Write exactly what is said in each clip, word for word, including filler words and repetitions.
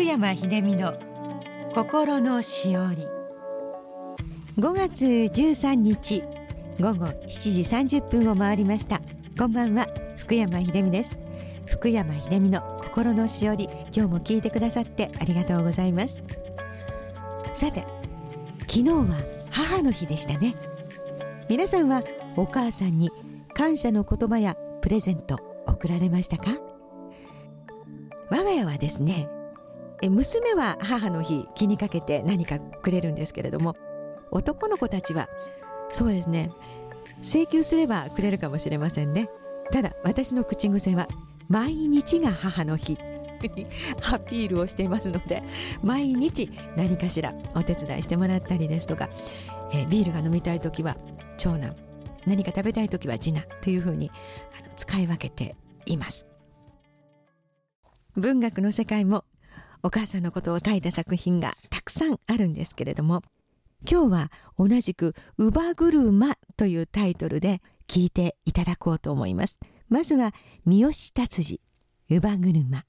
山秀美の心のしおり。ごがつじゅうさんにちごごしちじさんじゅっぷんを回りました。こんばんは、福山秀美です。福山秀美の心のしおり、今日も聞いてくださってありがとうございます。さて、昨日は母の日でしたね。皆さんはお母さんに感謝の言葉やプレゼント贈られましたか？我が家はですね、娘は母の日気にかけて何かくれるんですけれども、男の子たちはそうですね、請求すればくれるかもしれませんね。ただ私の口癖は毎日が母の日アピールをしていますので、毎日何かしらお手伝いしてもらったりですとか、えー、ビールが飲みたいときは長男、何か食べたいときは次男というふうにあの使い分けています。文学の世界もお母さんのことを書いた作品がたくさんあるんですけれども、今日は同じく乳母車というタイトルで聞いていただこうと思います。まずは三好達治、乳母車。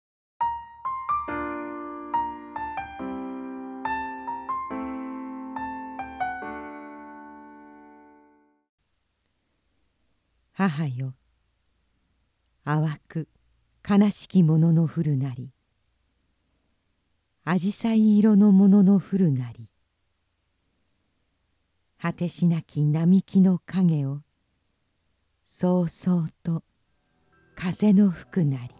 母よ、淡く悲しきものの降るなり、あじさい色のものの降るなり、果てしなき並木の影をそうそうと風の吹くなり、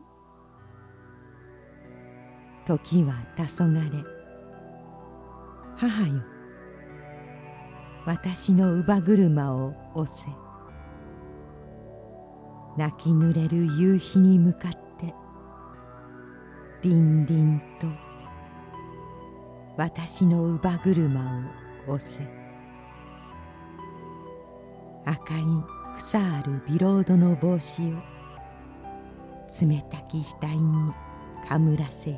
時は黄昏、母よ、私の乳母車を押せ。泣き濡れる夕日に向かって凛々と私の乳母車を押せ。赤い房あるビロードの帽子を冷たき額にかむらせよ。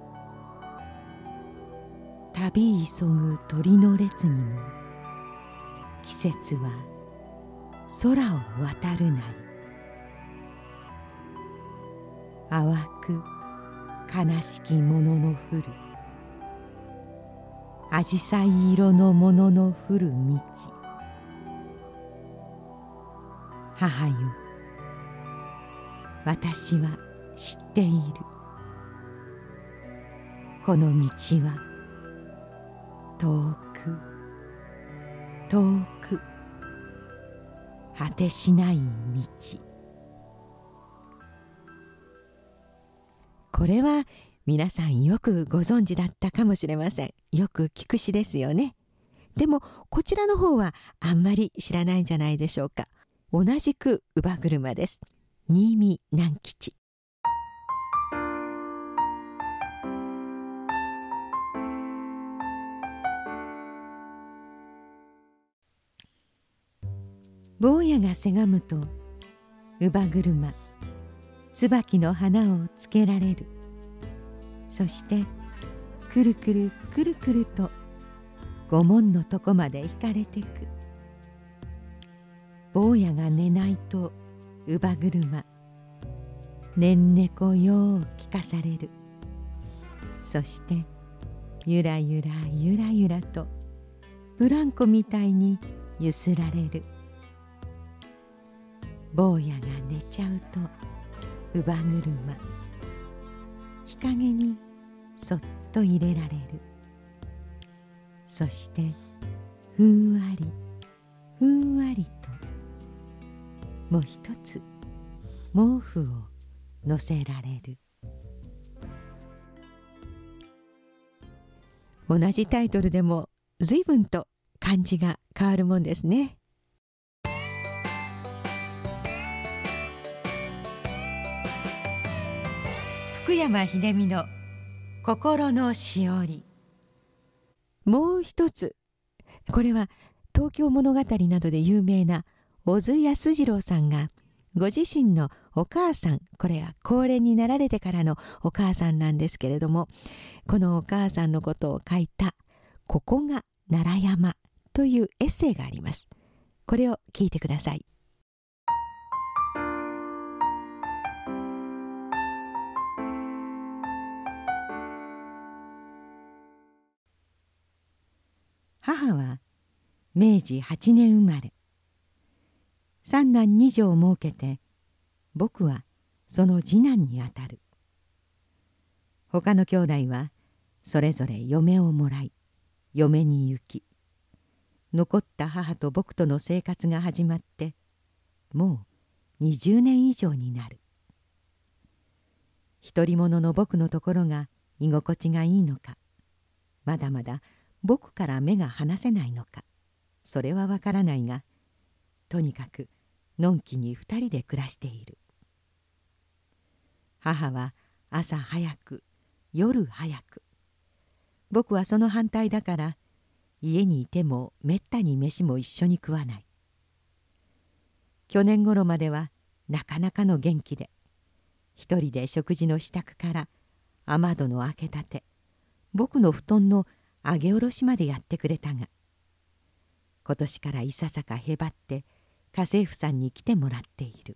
旅急ぐ鳥の列にも季節は空を渡るなり、淡く悲しきものの降る、あじさい色のものの降る道。母よ、私は知っている。この道は遠く遠く果てしない道。これは皆さんよくご存知だったかもしれません。よく聞く詩ですよね。でもこちらの方はあんまり知らないんじゃないでしょうか。同じく乳母車です。新見南吉。坊やがせがむと乳母車、椿の花をつけられる。そしてくるくるくるくると御門のとこまで引かれてく。坊やが寝ないと乳母車、ねんねこよう聞かされる。そしてゆらゆらゆらゆらとブランコみたいにゆすられる。坊やが寝ちゃうと乳母車、日陰にそっと入れられる。そしてふんわりふんわりともう一つ毛布を乗せられる。同じタイトルでも随分と漢字が変わるもんですね。福山秀美の心のしおり。もう一つ、これは東京物語などで有名な小津安二郎さんがご自身のお母さん、これは高齢になられてからのお母さんなんですけれども、このお母さんのことを書いたここが奈良山というエッセイがあります。これを聞いてください。 母はめいじはちねん生まれ。三男二女を設けて、僕はその次男にあたる。他の兄弟はそれぞれ嫁をもらい、嫁に行き、残った母と僕との生活が始まってもうにじゅうねん以上になる。独り者の僕のところが居心地がいいのか、まだまだ僕から目が離せないのか、それはわからないが、とにかくのんきに二人で暮らしている。母は朝早く夜早く。僕はその反対だから、家にいてもめったに飯も一緒に食わない。去年頃まではなかなかの元気で、一人で食事の支度から雨戸の開けたて、僕の布団の上げ下ろしまでやってくれたが、今年からいささかへばって家政婦さんに来てもらっている。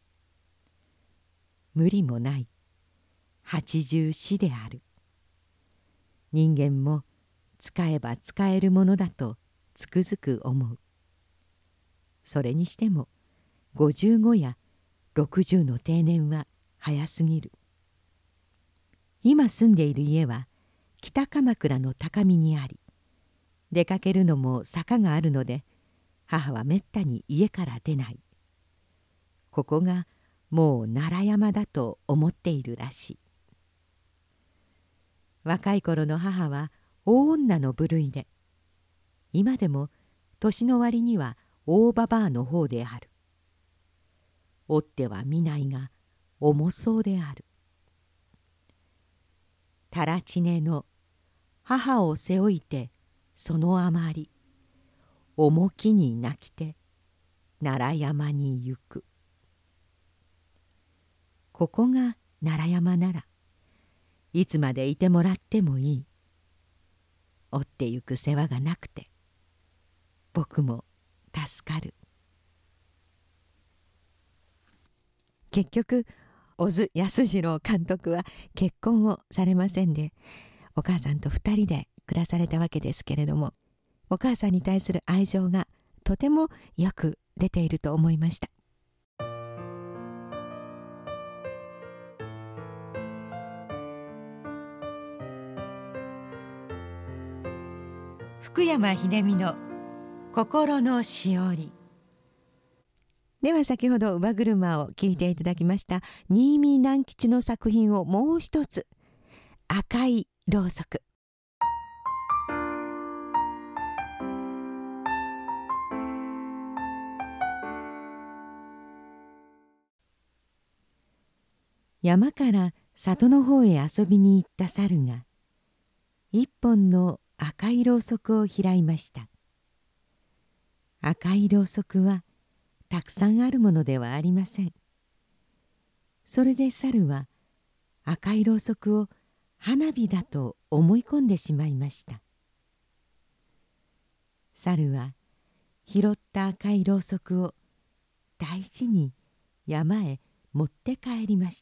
無理もない八十四である。人間も使えば使えるものだとつくづく思う。それにしてもごじゅうごやろくじゅうの定年は早すぎる。今住んでいる家は北鎌倉の高みにあり、出かけるのも坂があるので、母はめったに家から出ない。ここがもう奈良山だと思っているらしい。若い頃の母は大女の部類で、今でも年の割には大ばばあの方である。追っては見ないが重そうである。たらちねの母を背負いてそのあまり、重きに泣きて奈良山に行く。ここが奈良山なら、いつまでいてもらってもいい。追ってゆく世話がなくて、僕も助かる。結局小津安二郎監督は結婚をされませんで、お母さんと二人で暮らされたわけですけれども、お母さんに対する愛情がとてもよく出ていると思いました。福山秀美の心のしおり。では先ほど乳母車を聞いていただきました新見南吉の作品をもう一つ、赤いろうそく。山から里の方へ遊びに行った猿が一本の赤いろうそくを開いました。赤いろうそくはたくさんあるものではありません。それで猿は赤いろうそくを花火だと思い込んでしまいました。猿は拾った赤いろうそくを大事に山へ持って帰りました。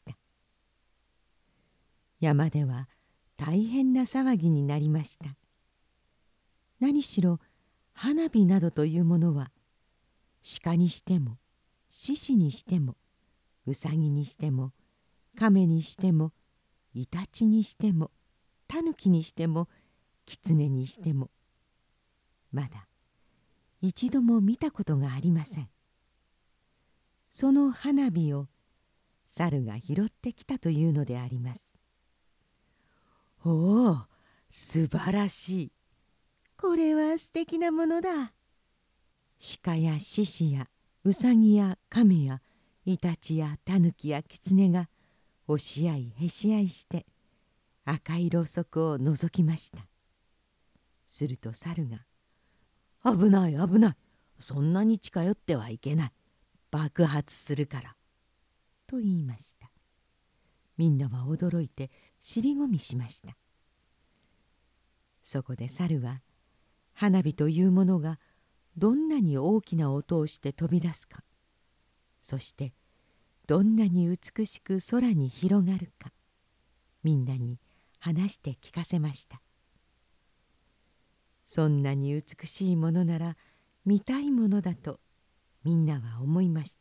山では大変な騒ぎになりました。何しろ花火などというものは、鹿にしても獅子にしてもうさぎにしても亀にしてもイタチにしてもタヌキにしても狐にしてもまだ一度も見たことがありません。その花火を猿が拾ってきたというのであります。おお、素晴らしい。これは素敵なものだ。鹿や獅子やうさぎや亀やイタチやタヌキやキツネが押し合いへし合いして赤いろうそくを覗きました。すると猿が「危ない危ない、そんなに近寄ってはいけない、爆発するから」と言いました。みんなは驚いて尻込みしました。そこで猿は花火というものがどんなに大きな音をして飛び出すか、そしてどんなに美しく空に広がるか、みんなに話して聞かせました。 そんなに美しいものなら見たいものだとみんなは思いました。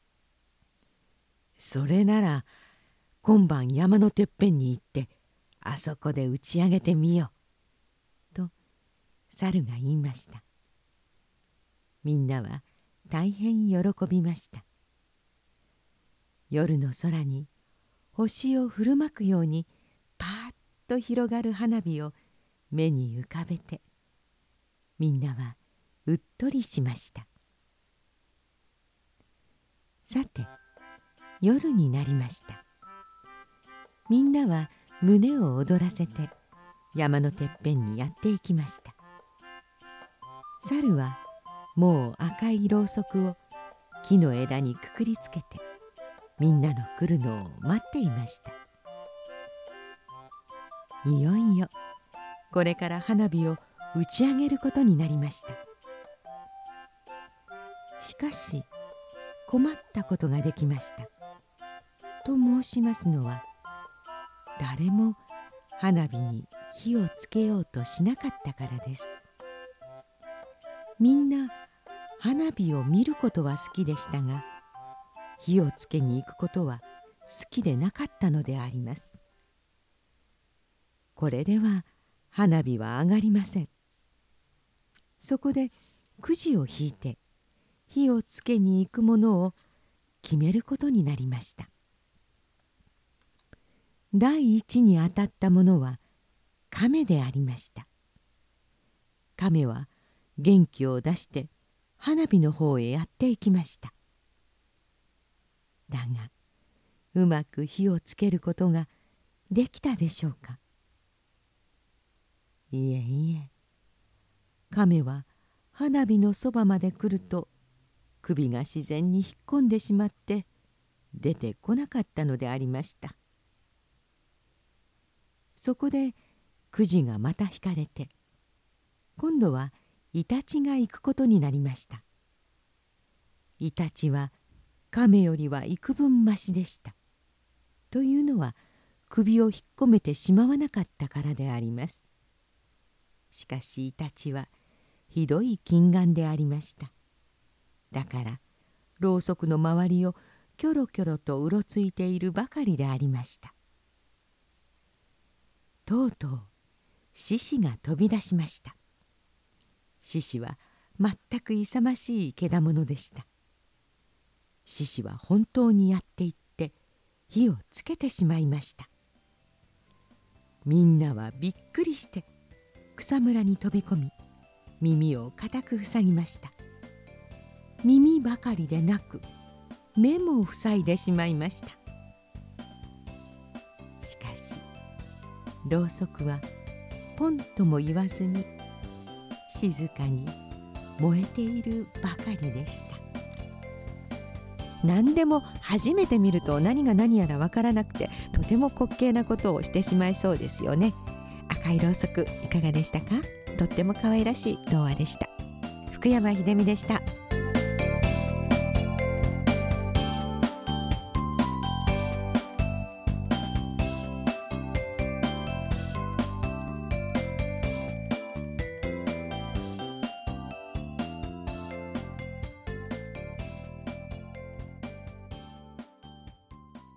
それなら今晩山のてっぺんに行ってあそこで打ち上げてみようと猿が言いました。みんなは大変喜びました。夜の空に星を振るまくようにパーッと広がる花火を目に浮かべてみんなはうっとりしました。さて夜になりました。みんなは胸を躍らせて山のてっぺんにやっていきました。猿はもう赤いろうそくを木の枝にくくりつけてみんなの来るのを待っていました。いよいよこれから花火を打ち上げることになりました。しかし困ったことができました。と申しますのは、誰も花火に火をつけようとしなかったからです。みんな花火を見ることは好きでしたが、火をつけに行くことは好きでなかったのであります。これでは花火は上がりません。そこでくじを引いて火をつけに行くものを決めることになりました。第一に当たったものは亀でありました。亀は元気を出して花火の方へやっていきました。だがうまく火をつけることができたでしょうか。いえいえ、亀は花火のそばまで来ると首が自然に引っ込んでしまって出てこなかったのでありました。そこでくじがまた引かれて、今度はイタチが行くことになりました。イタチは亀よりは幾分ましでした。というのは首を引っ込めてしまわなかったからであります。しかしイタチはひどい近眼でありました。だからろうそくの周りをキョロキョロとうろついているばかりでありました。とうとう獅子が飛び出しました。獅子は全く勇ましいけだものでした。獅子は本当にやっていって火をつけてしまいました。みんなはびっくりして草むらに飛び込み、耳を固く塞ぎました。耳ばかりでなく目も塞いでしまいました。しかしろうそくはポンとも言わずに静かに燃えているばかりでした。何でも初めて見ると何が何やらわからなくて、とても滑稽なことをしてしまいそうですよね。赤いろうそくいかがでしたか？とっても可愛らしい童話でした。福山秀美でした。